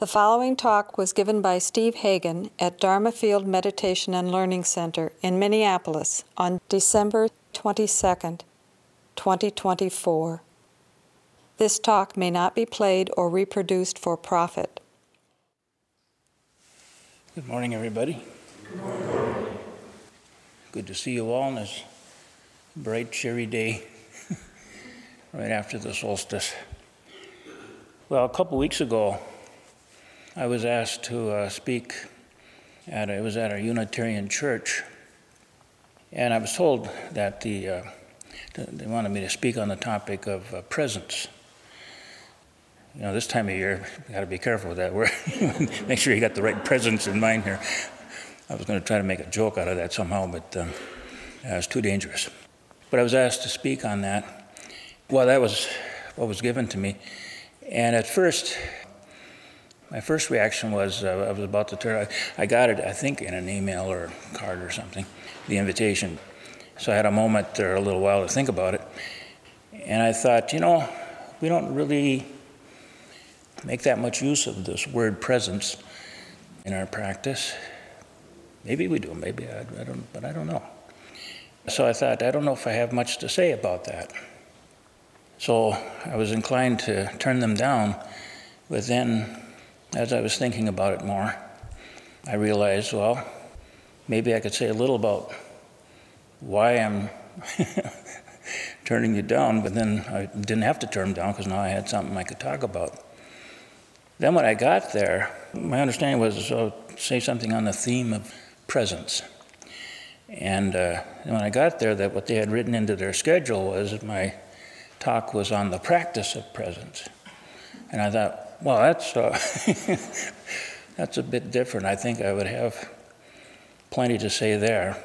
The following talk was given by Steve Hagen at Dharma Field Meditation and Learning Center in Minneapolis on December 22nd, 2024. This talk may not be played or reproduced for profit. Good morning, everybody. Good morning. Good to see you all on this bright, cheery day right after the solstice. Well, a couple weeks ago, I was asked to speak at a Unitarian church, and I was told that they wanted me to speak on the topic of presence. You know, this time of year, you got to be careful with that. Make sure you got the right presence in mind here. I was going to try to make a joke out of that somehow, but it was too dangerous. But I was asked to speak on that. Well, that was what was given to me, and at first, my first reaction was I was about to turn. I got it, I think, in an email or a card or something, the invitation. So I had a moment or a little while to think about it. And I thought, we don't really make that much use of this word presence in our practice. Maybe we do, maybe I don't, but I don't know. So I thought, I don't know if I have much to say about that. So I was inclined to turn them down, but then as I was thinking about it more, I realized, well, maybe I could say a little about why I'm turning you down, but then I didn't have to turn them down because now I had something I could talk about. Then when I got there, my understanding was say something on the theme of presence. And when I got there, that what they had written into their schedule was that my talk was on the practice of presence. And I thought, well, that's a bit different. I think I would have plenty to say there.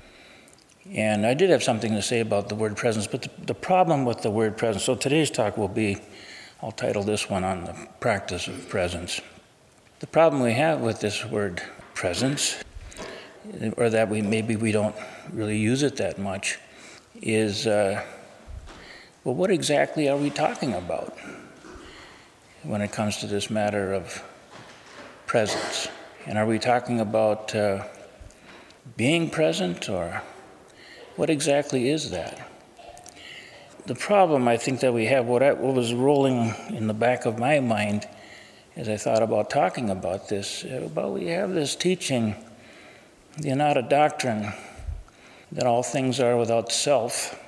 And I did have something to say about the word presence, but the problem with the word presence, so today's talk will be, I'll title this one on the practice of presence. The problem we have with this word presence, or that we don't really use it that much, is, well, what exactly are we talking about when it comes to this matter of presence? And are we talking about being present, or what exactly is that? The problem I think that we have, what was rolling in the back of my mind as I thought about talking about this, we have this teaching, the Ananda doctrine, that all things are without self.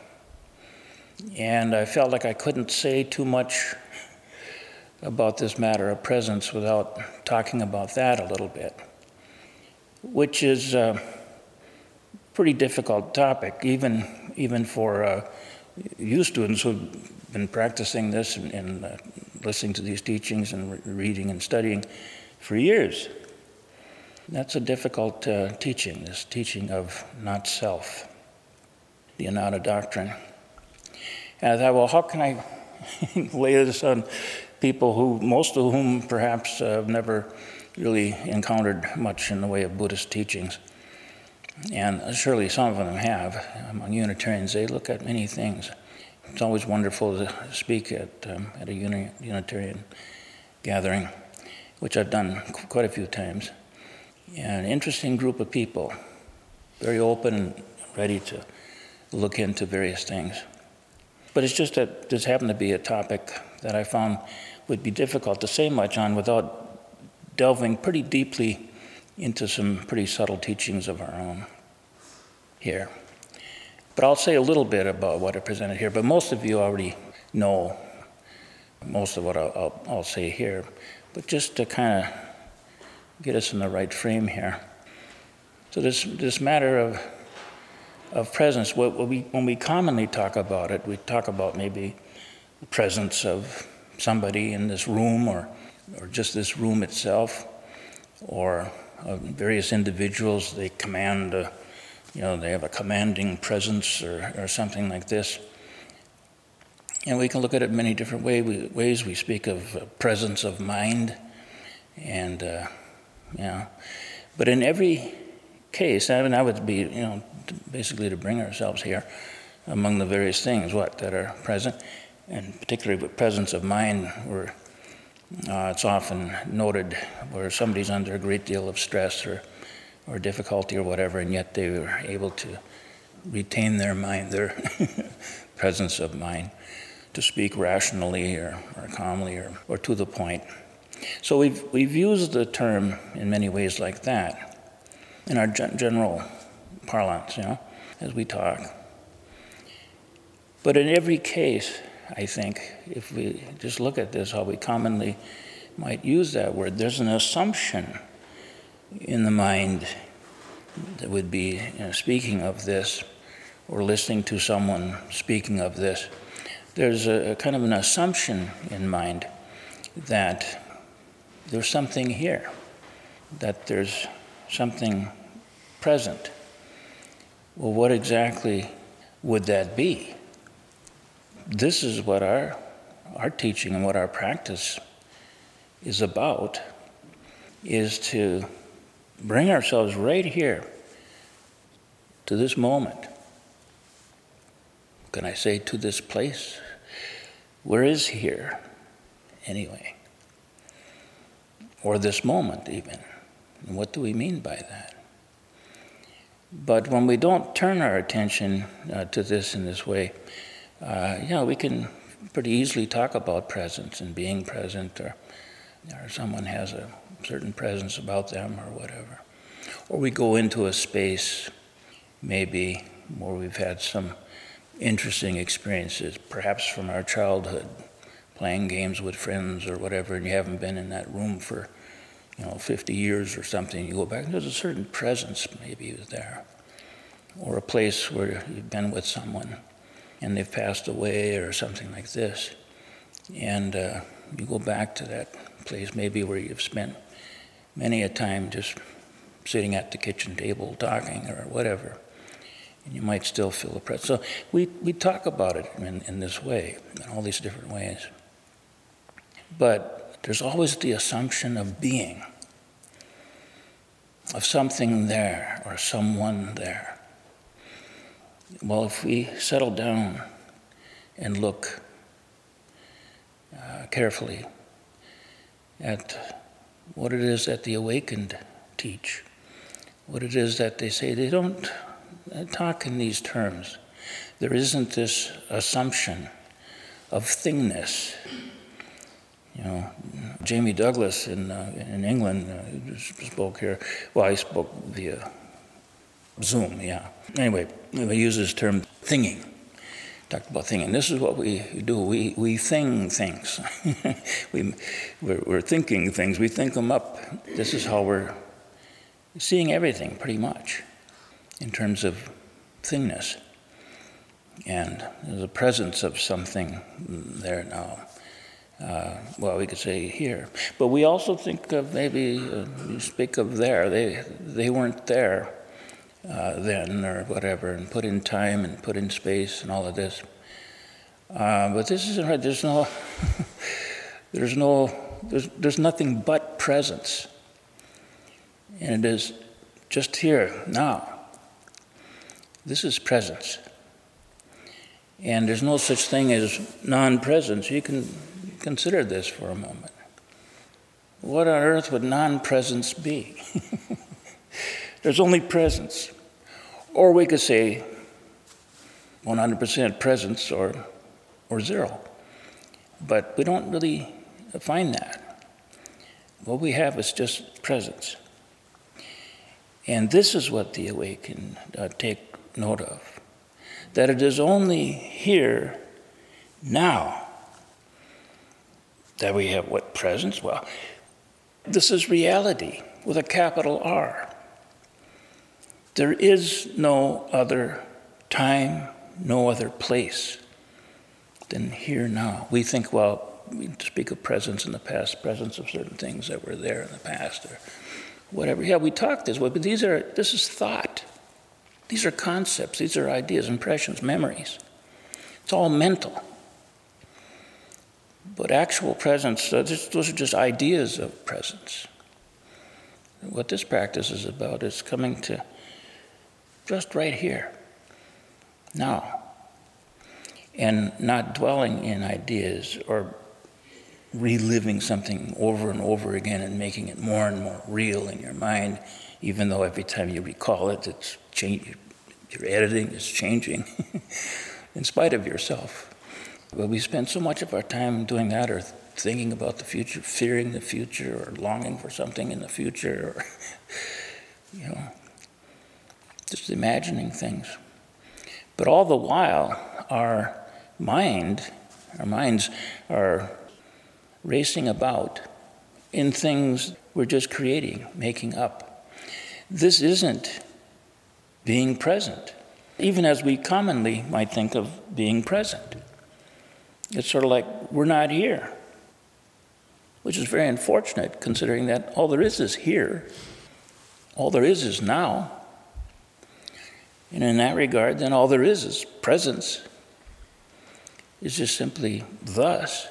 And I felt like I couldn't say too much about this matter of presence without talking about that a little bit, which is a pretty difficult topic, even for you students who've been practicing this and listening to these teachings and reading and studying for years. That's a difficult teaching, this teaching of not self, the Ananda doctrine. And I thought, well, how can I lay this on people most of whom perhaps have never really encountered much in the way of Buddhist teachings? And surely some of them have. Among Unitarians, they look at many things. It's always wonderful to speak at a Unitarian gathering, which I've done quite a few times. And an interesting group of people, very open and ready to look into various things. But it's just that this happened to be a topic that I found would be difficult to say much on without delving pretty deeply into some pretty subtle teachings of our own here. But I'll say a little bit about what I presented here, but most of you already know most of what I'll say here. But just to kind of get us in the right frame here. So this matter of presence, when we commonly talk about it, we talk about maybe the presence of somebody in this room or just this room itself, or various individuals, they command, they have a commanding presence or something like this. And we can look at it many different ways. We speak of presence of mind, and but in every case, I mean, that would be, basically to bring ourselves here among the various things that are present, and particularly with presence of mind, we're It's often noted where somebody's under a great deal of stress or difficulty or whatever, and yet they were able to retain their mind, their presence of mind, to speak rationally or calmly or to the point. So we've used the term in many ways like that in our general parlance, as we talk. But in every case, I think, if we just look at this, how we commonly might use that word, there's an assumption in the mind that would be speaking of this or listening to someone speaking of this. There's a kind of an assumption in mind that there's something here, that there's something present. Well, what exactly would that be? This is what our teaching and what our practice is about, is to bring ourselves right here to this moment. Can I say to this place? Where is here, anyway? Or this moment, even. And what do we mean by that? But when we don't turn our attention to this in this way, we can pretty easily talk about presence and being present, or someone has a certain presence about them or whatever. Or we go into a space, maybe, where we've had some interesting experiences, perhaps from our childhood, playing games with friends or whatever, and you haven't been in that room for 50 years or something. You go back, and there's a certain presence maybe there. Or a place where you've been with someone and they've passed away or something like this. And you go back to that place maybe where you've spent many a time just sitting at the kitchen table talking or whatever. And you might still feel the presence. So we talk about it in this way, in all these different ways. But there's always the assumption of being, of something there or someone there. Well, if we settle down and look carefully at what it is that the awakened teach, what it is that they say, they don't talk in these terms. There isn't this assumption of thingness. Jamie Douglas in England spoke here. Well, I spoke via Zoom, yeah. Anyway, we use this term thinging. Talked about thinging. This is what we do. We thing things. we're thinking things. We think them up. This is how we're seeing everything, pretty much, in terms of thingness. And there's a presence of something there now. We could say here. But we also think of maybe, you speak of there. They weren't there then or whatever, and put in time and put in space and all of this. But this isn't right. There's nothing but presence. And it is just here, now. This is presence. And there's no such thing as non-presence. You can consider this for a moment. What on earth would non-presence be? There's only presence. Or we could say 100% presence or zero. But we don't really find that. What we have is just presence. And this is what the awakened take note of. That it is only here, now, that we have what presence? Well, this is reality with a capital R. There is no other time, no other place than here now. We think, we speak of presence in the past, presence of certain things that were there in the past or whatever. Yeah, we talk this way, but this is thought. These are concepts, these are ideas, impressions, memories. It's all mental. But actual presence, those are just ideas of presence. What this practice is about is coming to just right here, now, and not dwelling in ideas or reliving something over and over again and making it more and more real in your mind, even though every time you recall it, it's changing. Your editing is changing in spite of yourself. But we spend so much of our time doing that, or thinking about the future, fearing the future, or longing for something in the future, or just imagining things. But all the while, our minds are racing about in things we're just creating, making up. This isn't being present, even as we commonly might think of being present. It's sort of like we're not here, which is very unfortunate considering that all there is here. All there is now. And in that regard, then all there is presence. It's just simply thus.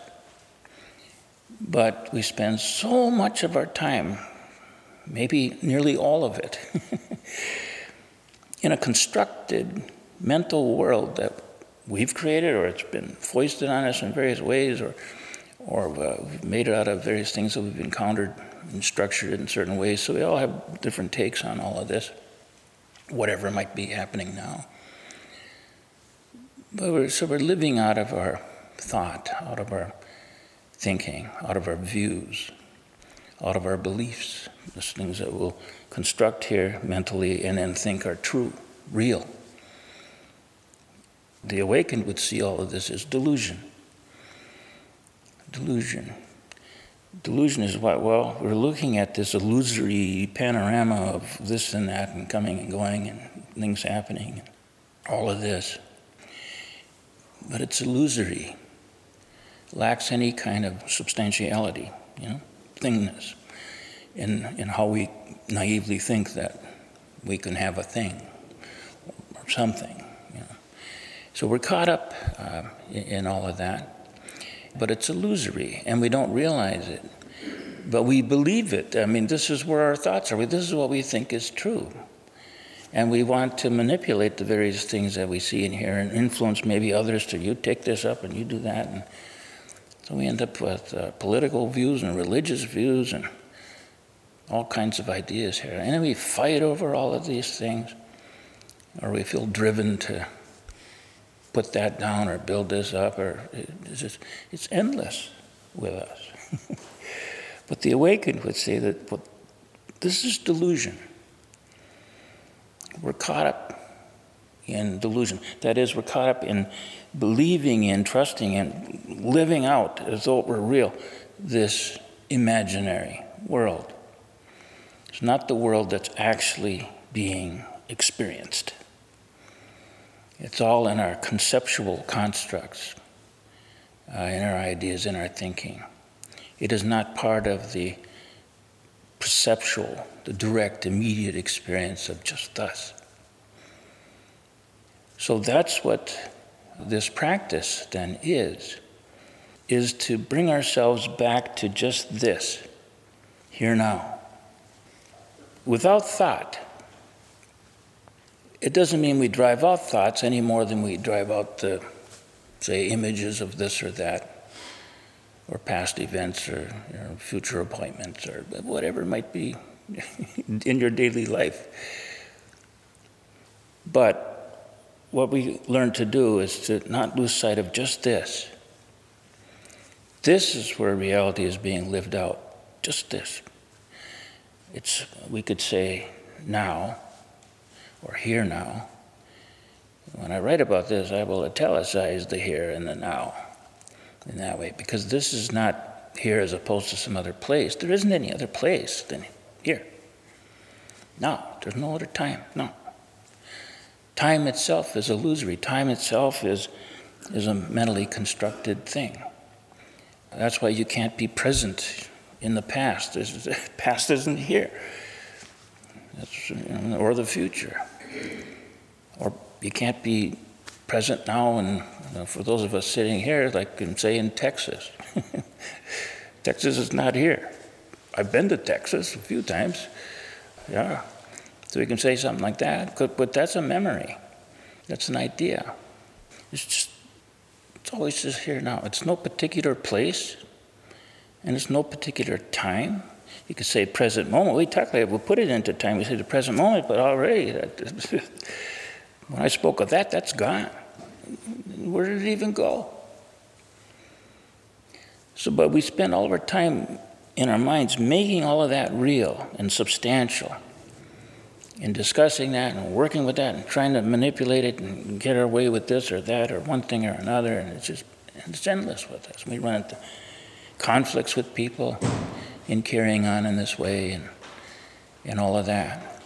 But we spend so much of our time, maybe nearly all of it, in a constructed mental world that we've created, or it's been foisted on us in various ways, or we've made it out of various things that we've encountered and structured it in certain ways. So we all have different takes on all of this, whatever might be happening now. But we're living out of our thought, out of our thinking, out of our views, out of our beliefs, those things that we'll construct here mentally and then think are true, real. The awakened would see all of this as delusion. Delusion. Delusion is what? Well, we're looking at this illusory panorama of this and that and coming and going and things happening, and all of this. But it's illusory. Lacks any kind of substantiality, thingness, in how we naively think that we can have a thing or something. So we're caught up in all of that, but it's illusory, and we don't realize it. But we believe it. I mean, this is where our thoughts are. This is what we think is true. And we want to manipulate the various things that we see and hear and influence maybe others to, you take this up and you do that. And so we end up with political views and religious views and all kinds of ideas here. And then we fight over all of these things, or we feel driven to put that down or build this up, or it's endless with us. But the awakened would say that this is delusion. We're caught up in delusion. That is, we're caught up in believing in, trusting in, living out as though it were real, this imaginary world. It's not the world that's actually being experienced. It's all in our conceptual constructs, in our ideas, in our thinking. It is not part of the perceptual, the direct, immediate experience of just us. So that's what this practice then is to bring ourselves back to just this, here now, without thought. It doesn't mean we drive out thoughts any more than we drive out the, say, images of this or that, or past events, or future appointments, or whatever it might be in your daily life. But what we learn to do is to not lose sight of just this. This is where reality is being lived out, just this. It's, we could say, now, or here now. When I write about this, I will italicize the here and the now in that way, because this is not here as opposed to some other place. There isn't any other place than here. No, there's no other time, no. Time itself is illusory. Time itself is a mentally constructed thing. That's why you can't be present in the past. The past isn't here. Or the future. Or you can't be present now, and for those of us sitting here, like say in Texas. Texas is not here. I've been to Texas a few times. Yeah. So we can say something like that, but that's a memory. That's an idea. It's always just here now. It's no particular place. and it's no particular time. You could say present moment. We'll put it into time. We say the present moment, but already, when I spoke of that, that's gone. Where did it even go? So, but we spend all of our time in our minds making all of that real and substantial, and discussing that and working with that and trying to manipulate it and get our way with this or that or one thing or another, and it's endless with us. We run into conflicts with people in carrying on in this way and all of that.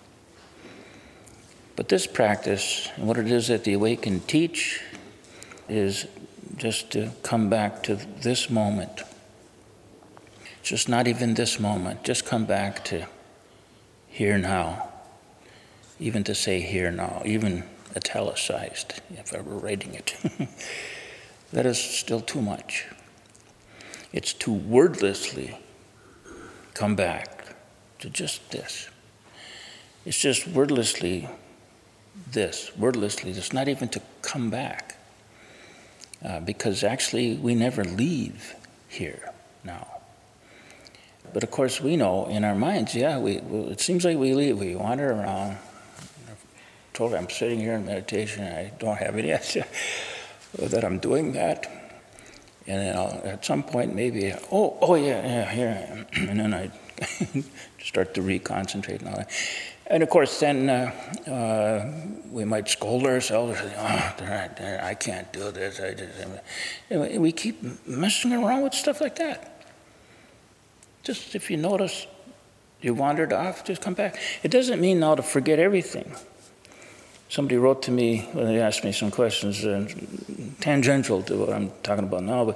But this practice, and what it is that the awakened teach, is just to come back to this moment. Just not even this moment, just come back to here now. Even to say here now, even italicized, if I were writing it. That is still too much. It's to wordlessly come back to just this. It's just wordlessly this. Wordlessly, it's not even to come back. Because actually we never leave here now. But of course we know in our minds, it seems like we leave. We wander around. I told her I'm sitting here in meditation. I don't have any idea that I'm doing that. And then at some point maybe, here I am. And then I start to reconcentrate and all that. And of course then we might scold ourselves or say, I can't do this. And we keep messing around with stuff like that. Just if you notice you wandered off, just come back. It doesn't mean now to forget everything. Somebody wrote to me when they asked me some questions tangential to what I'm talking about now,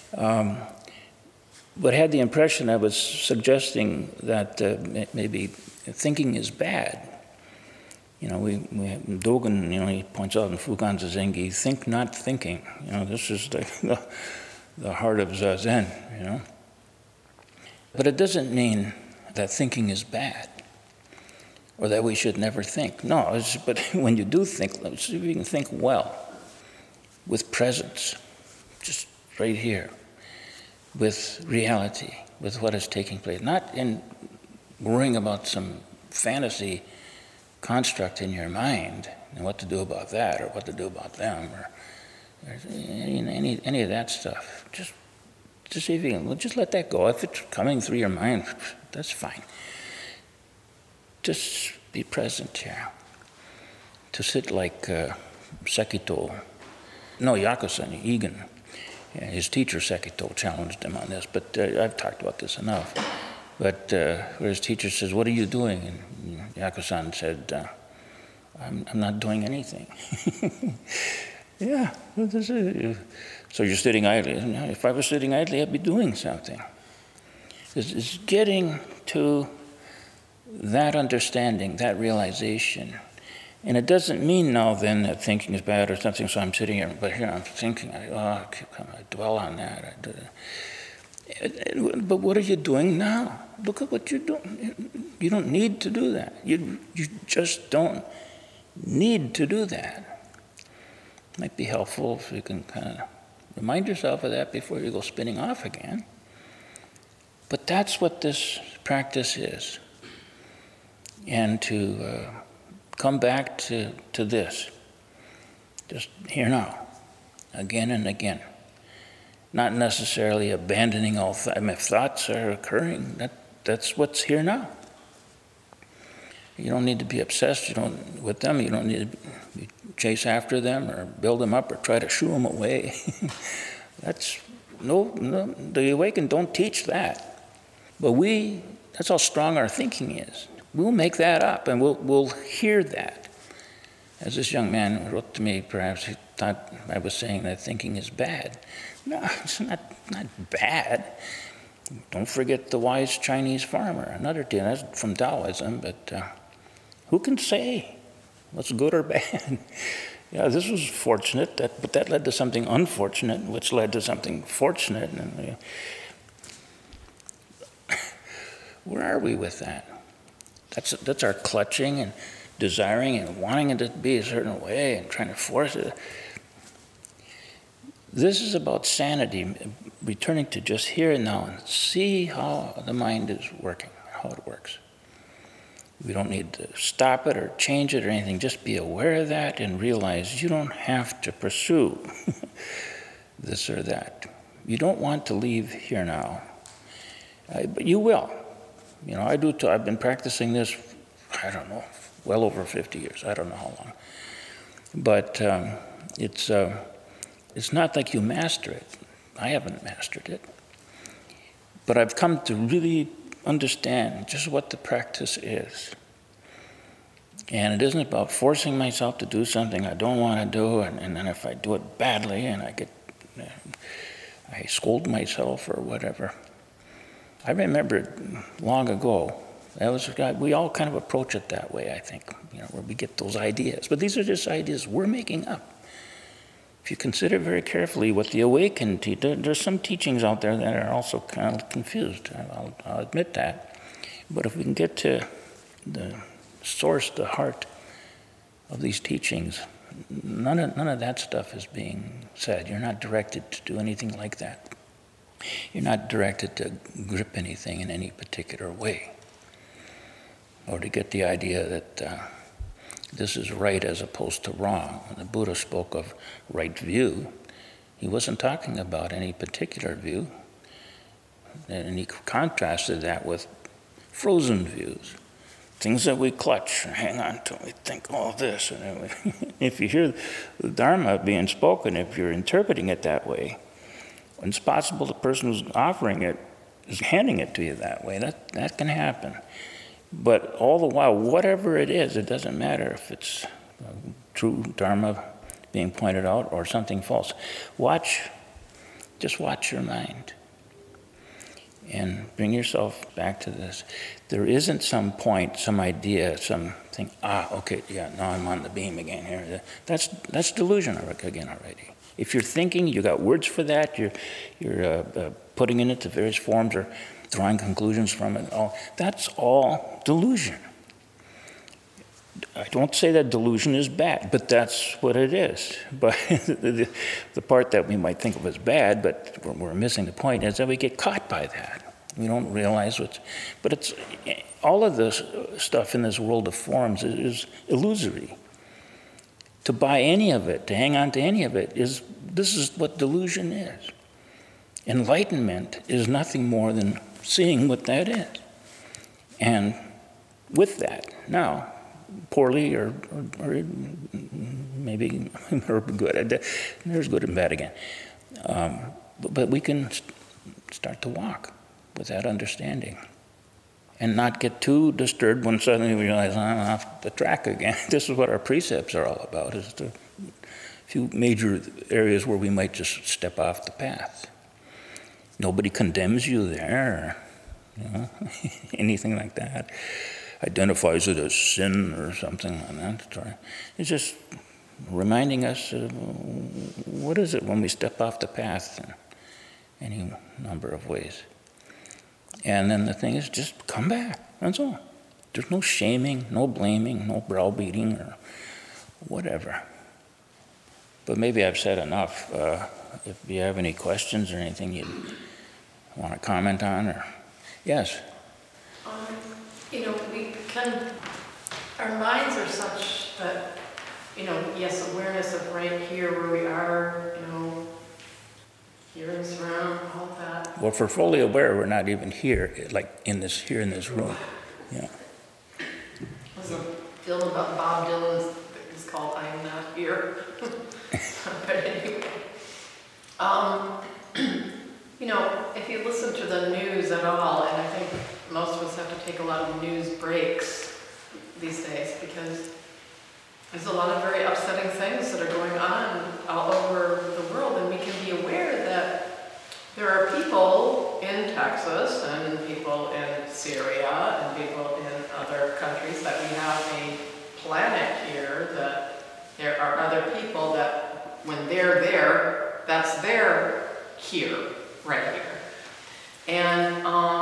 but had the impression I was suggesting that maybe thinking is bad. Dogen, he points out in Fukan Zazengi, think not thinking. This is the heart of Zazen, But it doesn't mean that thinking is bad, or that we should never think. No, but when you do think, let's see if you can think well, with presence, just right here, with reality, with what is taking place, not in worrying about some fantasy construct in your mind and what to do about that or what to do about them or any of that stuff. Just see if you can, just let that go. If it's coming through your mind, that's fine. Just be present here. To sit like Yakusan, Egan, his teacher Sekito challenged him on this, but I've talked about this enough. But where his teacher says, what are you doing? And Yakusan said, I'm not doing anything. Yeah, so you're sitting idly. If I was sitting idly, I'd be doing something. It's getting to that understanding, that realization. And it doesn't mean now then that thinking is bad or something, so I'm sitting here, but here I'm thinking, I dwell on that. But what are you doing now? Look at what you're doing. You don't need to do that. You just don't need to do that. It might be helpful if you can kind of remind yourself of that before you go spinning off again. But that's what this practice is. And to come back to this, just here now, again and again. Not necessarily abandoning all thoughts. If thoughts are occurring, that's what's here now. You don't need to be obsessed with them. You don't need to chase after them or build them up or try to shoo them away. The awakened don't teach that. But that's how strong our thinking is. We'll make that up and we'll hear that. As this young man wrote to me, perhaps he thought I was saying that thinking is bad. No, it's not bad. Don't forget the wise Chinese farmer. Another thing, that's from Taoism, but who can say what's good or bad? Yeah, this was fortunate, but that led to something unfortunate, which led to something fortunate. And, where are we with that? That's our clutching and desiring and wanting it to be a certain way and trying to force it. This is about sanity, returning to just here and now and see how the mind is working, how it works. We don't need to stop it or change it or anything. Just be aware of that and realize you don't have to pursue this or that. You don't want to leave here now, but you will. You know, I do too. I've been practicing this, I don't know, well over 50 years. I don't know how long. But it's not like you master it. I haven't mastered it. But I've come to really understand just what the practice is. And it isn't about forcing myself to do something I don't want to do, and then if I do it badly and I scold myself or whatever. I remember long ago, we all kind of approach it that way, I think, you know, where we get those ideas. But these are just ideas we're making up. If you consider very carefully what the awakened teach, there's some teachings out there that are also kind of confused. I'll admit that. But if we can get to the source, the heart of these teachings, none of that stuff is being said. You're not directed to do anything like that. You're not directed to grip anything in any particular way, or to get the idea that this is right as opposed to wrong. When the Buddha spoke of right view, he wasn't talking about any particular view, and he contrasted that with frozen views, things that we clutch and hang on to. We think, oh, this. And if you hear the Dharma being spoken, if you're interpreting it that way, it's possible the person who's offering it is handing it to you that way. That can happen. But all the while, whatever it is, it doesn't matter if it's true Dharma being pointed out or something false. Just watch your mind and bring yourself back to this. There isn't some point, some idea, something, okay, yeah, now I'm on the beam again here. That's delusion again already. If you're thinking, you got words for that, you're putting it into various forms or drawing conclusions from it, that's all delusion. I don't say that delusion is bad, but that's what it is. But the part that we might think of as bad, but we're missing the point, is that we get caught by that. We don't realize but it's all of this stuff in this world of forms is illusory. To buy any of it, to hang on to any of it, this is what delusion is. Enlightenment is nothing more than seeing what that is. And with that, now, poorly or maybe or good, there's good and bad again. But we can start to walk with that understanding and not get too disturbed when suddenly we realize I'm off the track again. This is what our precepts are all about, is the few major areas where we might just step off the path. Nobody condemns you there, anything like that. Identifies it as sin or something like that. It's just reminding us of what is it when we step off the path in any number of ways. And then the thing is, just come back. That's all. There's no shaming, no blaming, no browbeating or whatever. But maybe I've said enough. If you have any questions or anything you want to comment on, or yes. Our minds are such that, yes, awareness of right here where we are, here and surround, all that. Well, if we're fully aware, we're not even here, like in this room. Yeah. There's a film about Bob Dylan. It's called "I'm Not Here." But anyway, if you listen to the news at all, and I think most of us have to take a lot of news breaks these days because there's a lot of very upsetting things that are going on all over the world, and we can be aware that there are people in Texas and people in Syria and people in other countries, that we have a planet here, that there are other people that when they're there, that's their here, right here. And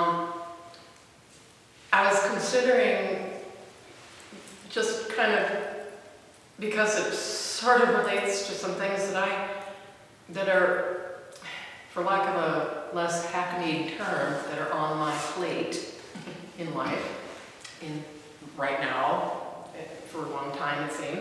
I was considering just kind of, because it sort of relates to some things that are for lack of a less hackneyed term, that are on my plate in life, right now, for a long time it seems.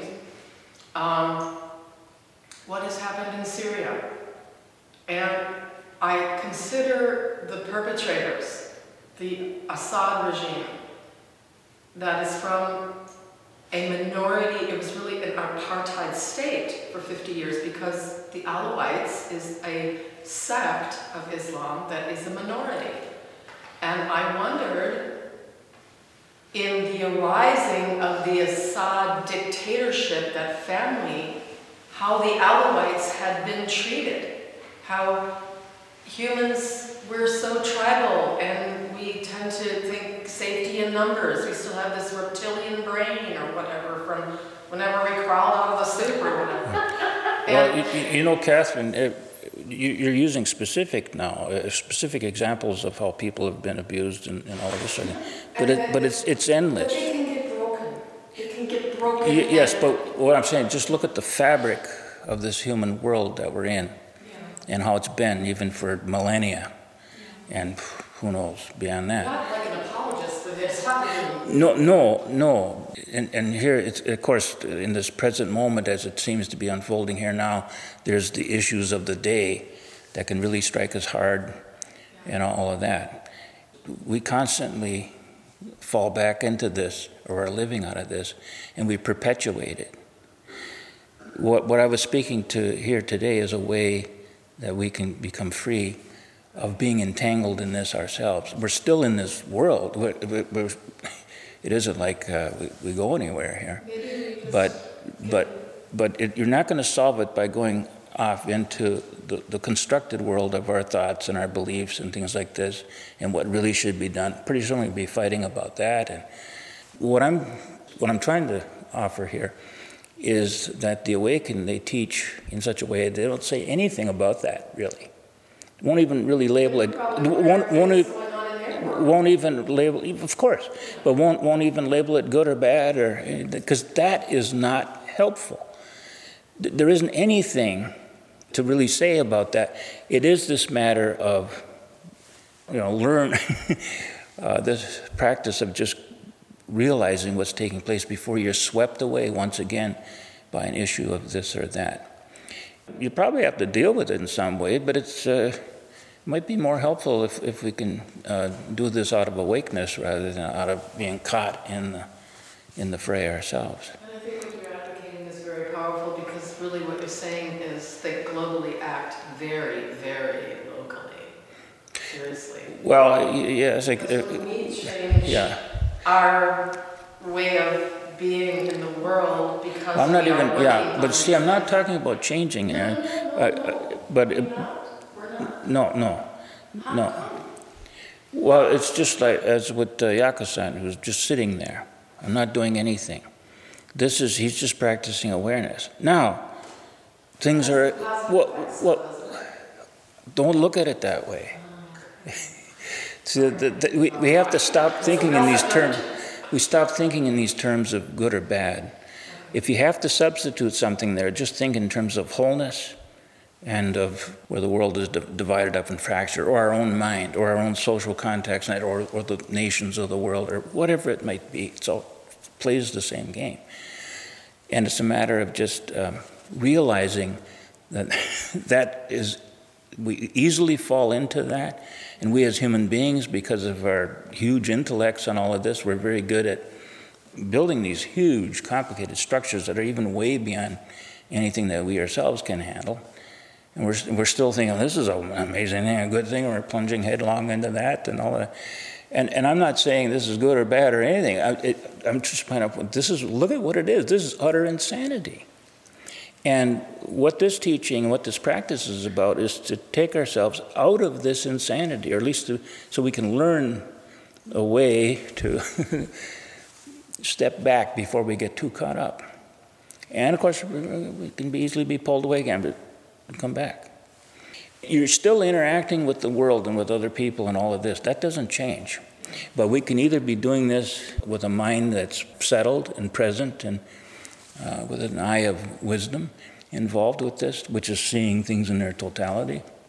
What has happened in Syria? And I consider the perpetrators, the Assad regime, that is from a minority. It was really an apartheid state for 50 years because the Alawites is a sect of Islam that is a minority. And I wondered, in the arising of the Assad dictatorship, that family, how the Alawites had been treated, how humans, we're so tribal and we tend to think safety in numbers. We still have this reptilian brain or whatever from whenever we crawled out of the soup or whatever. Well, Catherine, you're using specific examples of how people have been abused and all of this. But it's endless. But it can get broken. It can get broken. Yes, but what I'm saying, just look at the fabric of this human world that we're in. And how it's been even for millennia, and who knows beyond that. Not like an apologist for this. No. And here, it's, of course, in this present moment, as it seems to be unfolding here now, there's the issues of the day that can really strike us hard, and all of that. We constantly fall back into this, or are living out of this, and we perpetuate it. What I was speaking to here today is a way that we can become free of being entangled in this ourselves. We're still in this world. It isn't like we go anywhere here. But you're not going to solve it by going off into the constructed world of our thoughts and our beliefs and things like this, and what really should be done. Pretty soon we'll be fighting about that. And what I'm trying to offer here is that the Awakened, they teach in such a way they don't say anything about that, really. Won't even really label it. Won't even label, of course, but won't even label it good or bad, or because that is not helpful. There isn't anything to really say about that. It is this matter of, learn this practice of just realizing what's taking place before you're swept away once again by an issue of this or that. You probably have to deal with it in some way, but it might be more helpful if we can do this out of awakeness rather than out of being caught in the fray ourselves. And I think what you're advocating is very powerful, because really what you're saying is think globally, act very, very locally. Seriously. Well, yes. We need change. Our way of being in the world, because I'm not we even, are but see, I'm not talking about changing, Aaron. No. Well, it's just like as with Yakusan, who's just sitting there. I'm not doing anything. He's just practicing awareness. Now, things are, don't look at it that way. So we have to stop thinking in these terms. We stop thinking in these terms of good or bad. If you have to substitute something there, just think in terms of wholeness and of where the world is divided up and fractured, or our own mind, or our own social context, or the nations of the world, or whatever it might be. It all plays the same game. And it's a matter of just realizing that we easily fall into that. And we as human beings, because of our huge intellects on all of this, we're very good at building these huge, complicated structures that are even way beyond anything that we ourselves can handle. And we're still thinking, this is an amazing thing, a good thing, and we're plunging headlong into that and all that. And I'm not saying this is good or bad or anything. I'm just pointing out, look at what it is. This is utter insanity. And what this teaching, what this practice is about, is to take ourselves out of this insanity, or at least so we can learn a way to step back before we get too caught up. And of course, we can easily be pulled away again, but come back. You're still interacting with the world and with other people and all of this. That doesn't change. But we can either be doing this with a mind that's settled and present and with an eye of wisdom involved with this, which is seeing things in their totality,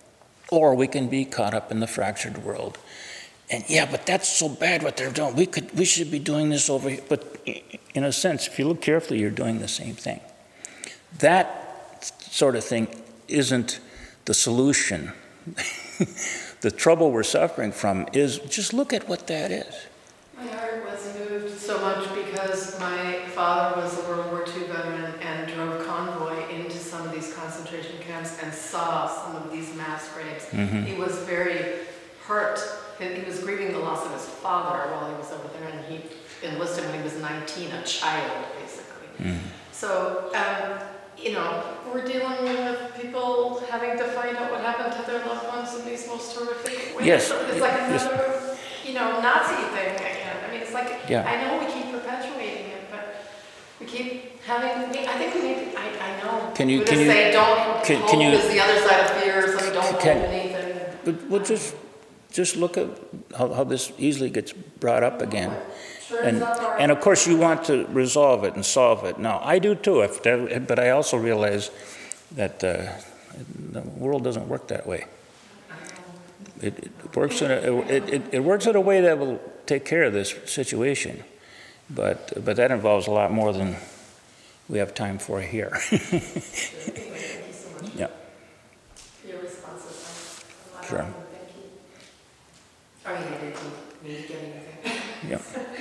Or we can be caught up in the fractured world. And yeah, but that's so bad what they're doing. We should be doing this over here. But in a sense, if you look carefully, you're doing the same thing. That sort of thing isn't the solution. The trouble we're suffering from is, just look at what that is. My heart was moved so much because my father was a World War II veteran and drove convoy into some of these concentration camps and saw some of these mass graves. Mm-hmm. He was very hurt. He was grieving the loss of his father while he was over there, and he enlisted when he was 19, a child, basically. Mm-hmm. So, we're dealing with people having to find out what happened to their loved ones in these most horrific ways. Yes. So it's like another, Nazi thing again. I mean, it's like, Yeah. I know we keep perpetuating it, but we keep having, I think we need, I know. Can you say don't hope you, is the other side of fear, so don't hope anything. But we'll just look at how this easily gets brought up again. And of course you want to resolve it and solve it. Now, I do too, but I also realize that the world doesn't work that way. It works in a way that will take care of this situation, but that involves a lot more than we have time for here. Thank you so much. Yeah. For your responses. Sure. Thank you. I didn't need to get anything. Yeah.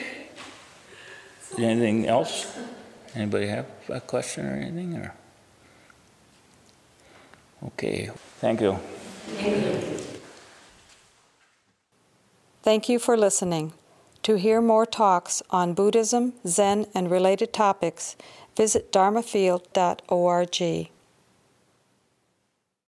Anything else? Anybody have a question or anything? Or okay, thank you. Thank you for listening. To hear more talks on Buddhism, Zen, and related topics, visit dharmafield.org.